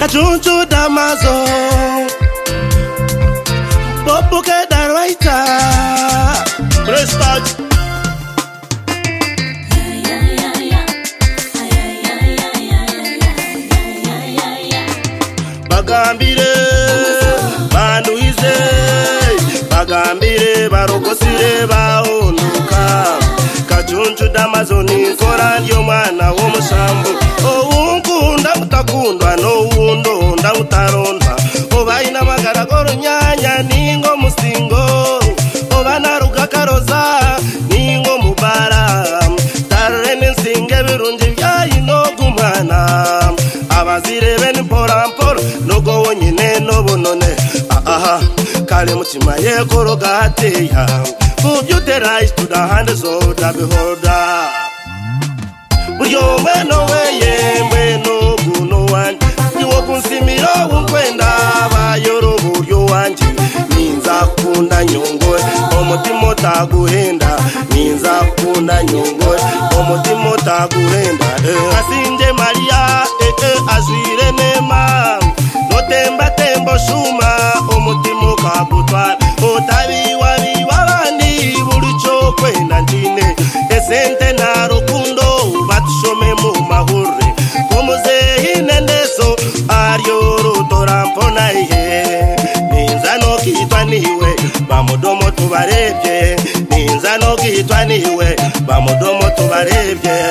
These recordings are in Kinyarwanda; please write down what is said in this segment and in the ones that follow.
Kajunju Damaso Bobuke Darwaita Prestouch Bagambire Banduize Bagambire Barokosire Baonduka Kajunju Damaso Nikora ndiyo mwana w'umusambu Ounkunda utakundwa n'uwundo ndawutaronda Obaina magaragoro nyanya ningo musingo Obana rugakaroza ningo mubara Tarene nsinge birungi byayino gumwana Abazirebe ni mpora Nogo wonyine nobonone Aha Kale mutima yekoro gateya Move you the rise to the hands of the beholder Buyo mweno weye mweno guno wanje Niwo kunsimiro unkwenda Bayoro buryo wanje Ninza kunda nyongoe Omutimo taguhenda Ninza kunda nyongoe Omutimo taguhenda Asinje Maria Azwire nema Notemba tembo shuma Omutimo kabutwara Otabiwa biwa bandi Bulicho kwenda njine Esente na rukundo Batushome mu mahurre Kumuzehi nendeso Aryo rutora mpona ihe Ninza no kitwa niwe Bamudomo tubarebye Ninza no kitwa niwe Bamudomo tubarebye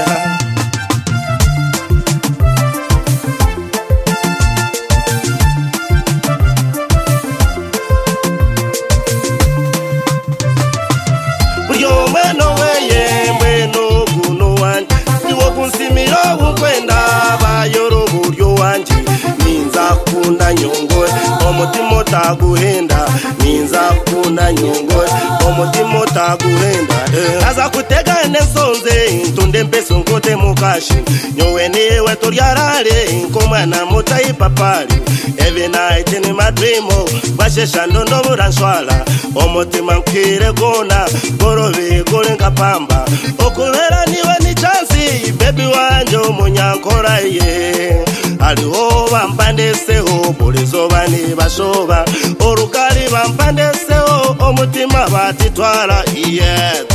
Kunda nyongoe omutimo taguhenda ninza kunda nyongoe omutimo taguhenda aza kutega nesonze ntunde mpeso nkote mukashi nyowe niwe turyarare nkomwana mutai papari every night in my dream bashesha ndondo buranswala omutima nkire gona gorobe gore nkapamba okubera niwe ni chance baby wanje omunyankora ye aliho bampandeseho bulizoba nibashoba orukari bampandeseho omutima batitwara yes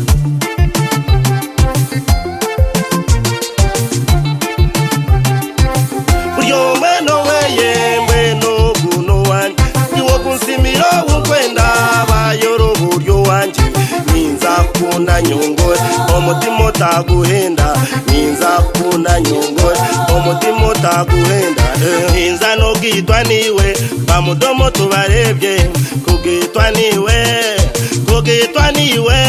Uyo mweno weye mweno guno wanje Niwo kunsimiro unkwenda Bayoro buryo wanje Ninza kunda nyongoe Omutimo taguhenda Ninza kunda nyongoe Omutimo taguhenda Ninza no kitwa niwe Bamudomo tubarebye Kugitwa niwe Kugitwa niwe